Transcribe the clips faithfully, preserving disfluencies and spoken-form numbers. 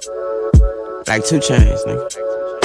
Like two Chainz, nigga.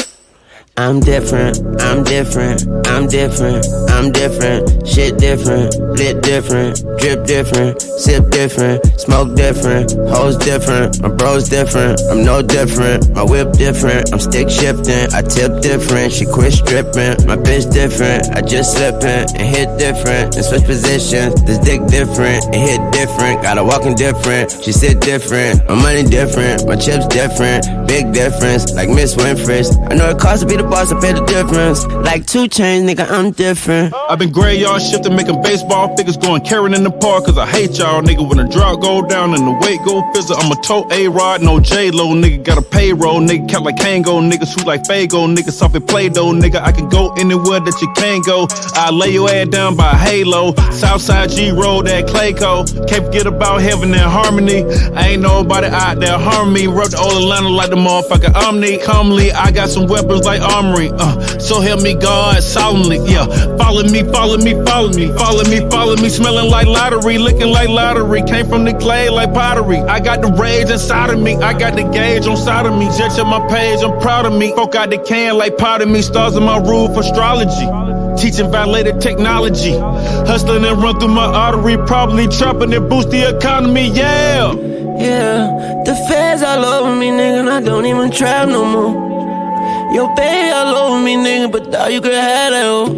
I'm different, I'm different, I'm different, I'm different, shit different, lit different, drip different, sip different, smoke different, hoes different, my bros different, I'm no different, my whip different, I'm stick shifting, I tip different, she quit stripping, my bitch different, I just slippin' and hit different, and switch positions, this dick different, and hit different, gotta walkin' different, she sit different, my money different, my chips different, big difference, like Miss Winfrey's, I know it costs to be the boss, I pay the difference. Like two Chainz, nigga, I'm different. I've been graveyard shifting, making baseball figures, going carrying in the park, cause I hate y'all, nigga. When the drought go down and the weight go fizzle, I'm a toe A-Rod, no J-Lo, nigga. Got a payroll, nigga, count like Kango, nigga. Shoot like Fago, nigga. Soft at Play-Doh, nigga. I can go anywhere that you can't go. I lay your ass down by Halo. Southside G Road at Clayco. Can't forget about heaven and harmony. I ain't nobody out there harm me. Wrote the old Atlanta like the motherfucker Omni. Comely, I got some weapons like Armory. Uh, so help me God solemnly, yeah. Follow me, follow me, follow me. Follow me, follow me, smelling like lottery, looking like lottery. Came from the clay like pottery. I got the rage inside of me. I got the gauge on side of me. Judge on my page, I'm proud of me. Folk out the can like part of me. Stars in my roof, astrology. Teaching violated technology. Hustling and run through my artery. Probably trapping and boost the economy, yeah. Yeah, the feds all over me, nigga, and I don't even trap no more. Your baby all over me, nigga, but thought you could have that, oh.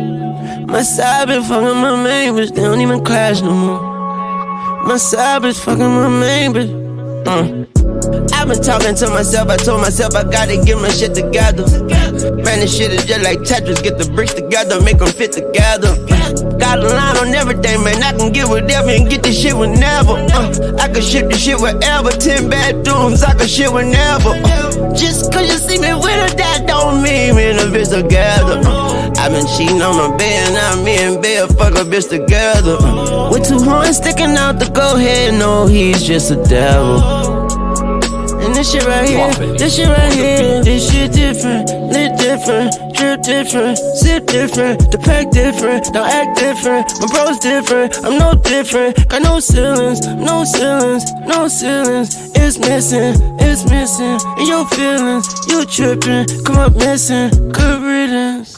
My side bitch fucking my main bitch, they don't even clash no more. My side bitch fucking my main bitch. Uh. I've been talking to myself, I told myself I gotta get my shit together. Man, this shit is just like Tetris, get the bricks together, make them fit together. Got a line on everything, man, I can get whatever and get this shit whenever. uh, I can ship this shit wherever, ten bedrooms, I can shit whenever. uh, Just cause you see me with her, that don't mean me and a bitch together. uh, I've been cheating on my bed, now me and Bill fuck a bitch together. uh, With two horns sticking out the go ahead, no, he's just a devil. And this shit right here, this shit right here, this shit different, lit different, drip different, sip different, the pack different, don't act different, my bro's different, I'm no different, got no ceilings, no ceilings, no ceilings, it's missing, it's missing, in your feelings, you tripping, come up missing, good riddance.